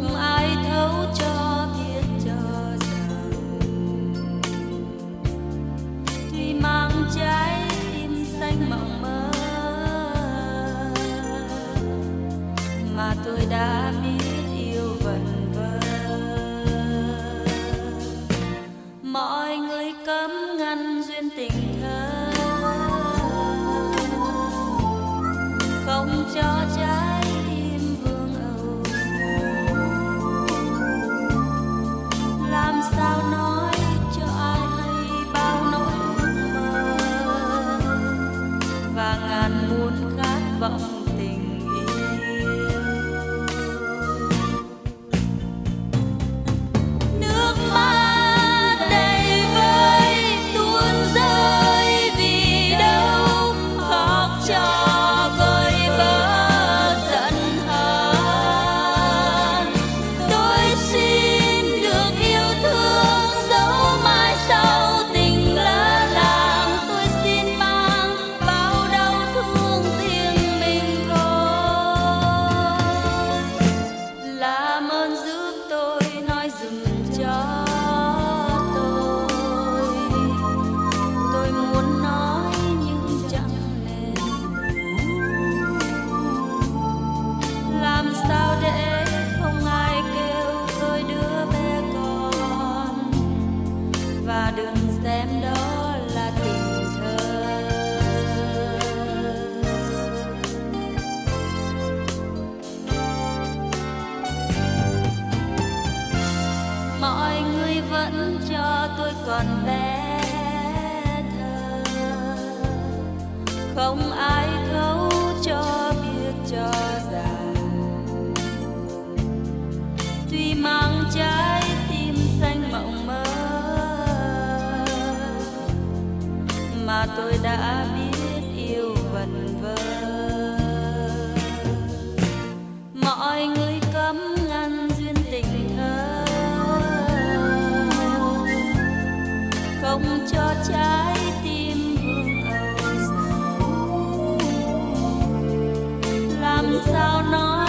không ai thấu cho biết cho rằng tuy mang trái tim xanh mộng mơ mà tôi đã biết yêu vẩn vơ. Mọi người cấm ngăn duyên tình thơ, không cho trái tim vương âu sầu. Làm sao nói cho ai hay bao nỗi ước mơ và ngàn muôn khát vọng tình yêu. Nước mắt đầy vơi tuôn rơi vì đâu, khóc cho vơi bớt giận hờn. Tôi xin được yêu thương dẫu mai sau tình lỡ làng. Tôi xin mang bao đau thương riêng mình thôi. Làm ơn giúp tôi nói dùm cho tôi. Tôi muốn nói nhưng chẳng nên. Làm sao để không ai kêu tôi đứa bé con, và đừng xem đó là tình thơ. Mọi người vẫn cho tôi còn bé thơ, không ai thấu cho biết cho rằng tuy mang trái tim xanh mộng mơ mà tôi đã biết yêu vẩn vơ. Mọi người cấm ngăn duyên tình thơ, không cho trái tim vương âu sầu. Làm sao nói